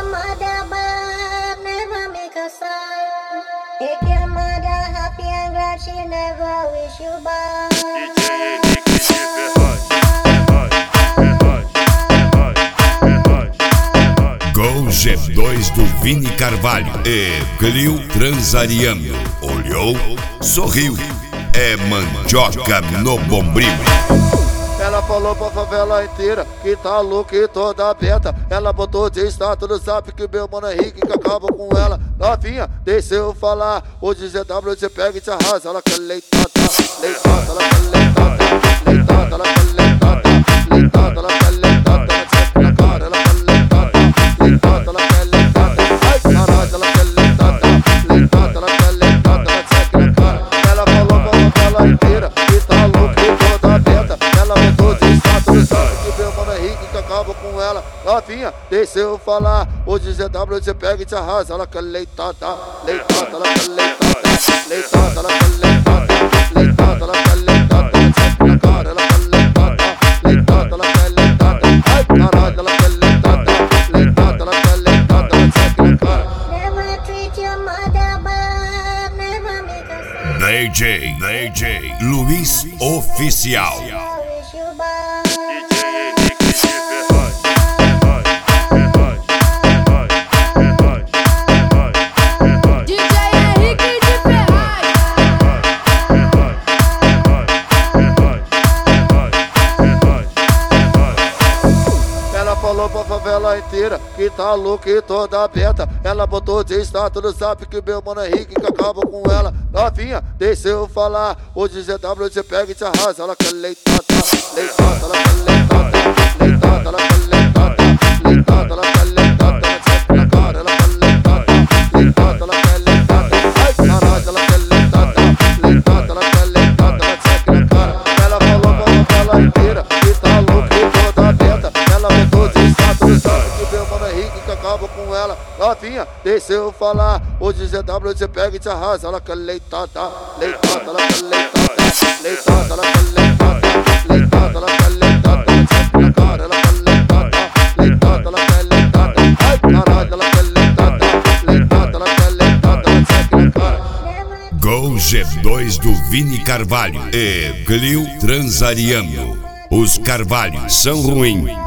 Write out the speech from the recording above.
mother, but never make a sound. Take your mother happy and glad she never wish you bad. Com G2 do Vini Carvalho e Clio Transariano. Olhou, sorriu. É mandioca no bombril. Ela falou pra favela inteira que tá louca e toda aberta. Ela botou de status no zap que meu mano Henrique que acaba com ela. Novinha, deixa eu falar. Hoje ZW te pega e te arrasa. Ela quer leitada, leitada, ela quer leitada, leitada, ela quer leitada, leitada, ela quer leitada. Ela checa na cara, ela quer leitada, leitada, ela quer leitada. Ai, caralho, ela quer leitada, leitada, ela quer leitada. Ela checa na cara. Ela falou pra favela inteira que tá louca e toda aberta. Ela botou de status, sabe que meu mano Henrique que acaba com ela. Novinha, deixa eu falar. Hoje ZW te pega e te arrasa. Ela quer leitada, leitada, ela quer leitada, leitada, ela quer leitada, leitada, ela quer leitada. Ela checa na cara, ela quer leitada, leitada, ela quer leitada. Ai, caralho, ela quer leitada, leitada, ela quer leitada. Ela checa na cara. Never treat your mother, but never make a sound. DJ Luiz Oficial. Never wish you bad. Ela falou pra favela inteira que tá louca e toda aberta. Ela botou de status no zap que meu mano Henrique que acaba com ela. Novinha, deixa eu falar. Hoje ZW te pega e te arrasa. Ela quer leitada, leitada, ela quer leitada, leitada, ela quer leitada, leitada, ela quer leitada. Ela checa na cara, ela quer leitada, leitada, ela quer leitada. Ai, caralho, ela quer leitada, leitada, ela quer leitada. Ela checa na cara. Ela falou pra favela inteira que tá louca e toda aberta. Ela botou de status, sabe que meu mano Henrique que acaba com ela. Novinha, deixa eu falar. Hoje ZW te pega e te arrasa. Ela quer leitada, leitada, ela quer leitada, leitada, ela quer leitada, leitada, ela quer leitada. Ela checa na cara, ela quer leitada, leitada, ela quer leitada. Ai, caralho, ela quer leitada, leitada, ela quer leitada. Ela checa na cara. Com G2 do Vini Carvalho e Clio Transariano. Os Carvalhos são ruins,